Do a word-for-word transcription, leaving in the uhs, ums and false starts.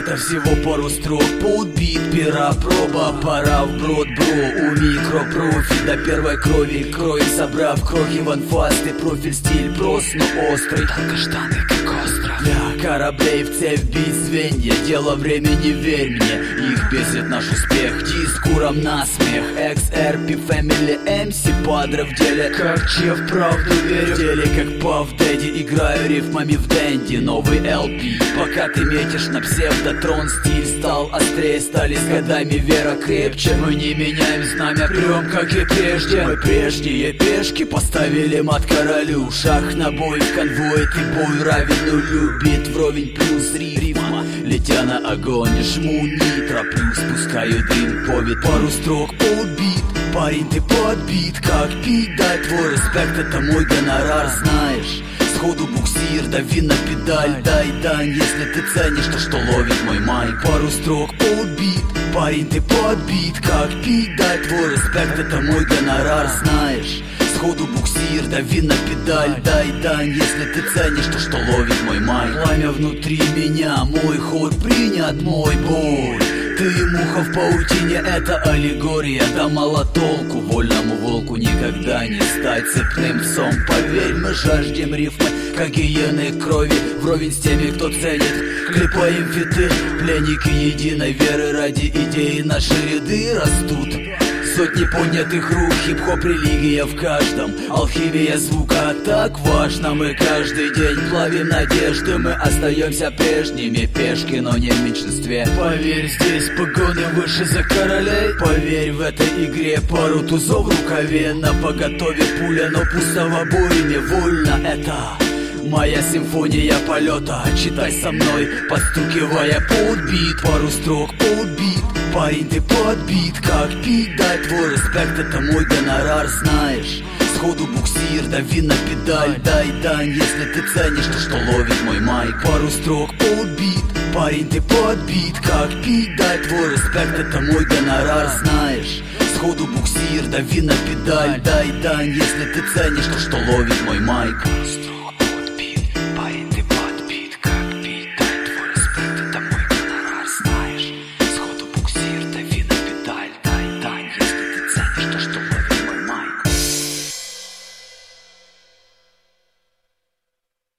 Это всего пару строк, подбит, пера, проба, пора вброд, бро. У микропрофи до первой крови кроем, собрав крохи в анфаст. И профиль стиль прост, но острый, только штаны как остров. Для кораблей в цепь бить звенья, дело времени, верь мне. Их бесит наш успех, дискуром на смех. Экс эр пи, Family, эм си, Падре в деле, как че в правду верю. В деле как Пав Дэдди, играю рифмами в дэнди. Новый эл пи, пока ты метишь на псевдотрон. Стиль стал острее, стали с годами вера крепче. Мы не меняем знамя, прям как и прежде. Мы прежние пешки поставили мат королю. Шаг на бой в конвой, ты бой равен нулю. Бит вровень плюс рифма, летя на огонь, жму нитро плюс, пускаю дым, повид. Пару строк, подбит, парень, ты подбит. Как пить, дай твой респект, это мой гонорар, знаешь. Сходу буксир, дави на педаль, дай дань. Если ты ценишь то, что ловит мой майк. Пару строк, подбит, парень, ты подбит. Как пить, дай твой респект, это мой гонорар, знаешь. Сходу буксир, дави на педаль, дай дань. Если ты ценишь то, что ловит мой майк. Пламя внутри меня, мой ход принят, мой бой. Ты муха в паутине, это аллегория. Да мало толку, вольному волку никогда не стать цепным псом. Поверь, мы жаждем рифмы, как гиены крови. Вровень с теми, кто ценит, клепаем фиты. Пленники единой веры, ради идеи наши ряды растут. Сотни поднятых рук, хип-хоп, религия в каждом. Алхимия звука так важна. Мы каждый день плавим надежды. Мы остаемся прежними, пешки, но не в меньшинстве. Поверь, здесь погоны выше за королей. Поверь, в этой игре пару тузов в рукаве. На поготове пуля, но пусто в обойме. Вольно это моя симфония полета. Читай со мной, подстукивая подбит. Пару строк, подбит. Парень, ты подбит, как пить, дай твой респект, это мой гонорар, знаешь. Сходу буксир, дави на педаль, дай дань. Если ты ценишь то, что ловит мой майк. Пару строк, подбит, парень, ты подбит, как пить, дай твой респект, это мой гонорар, знаешь. Сходу буксир, дави на педаль, дай дань. Если ты ценишь то, что ловит мой майк.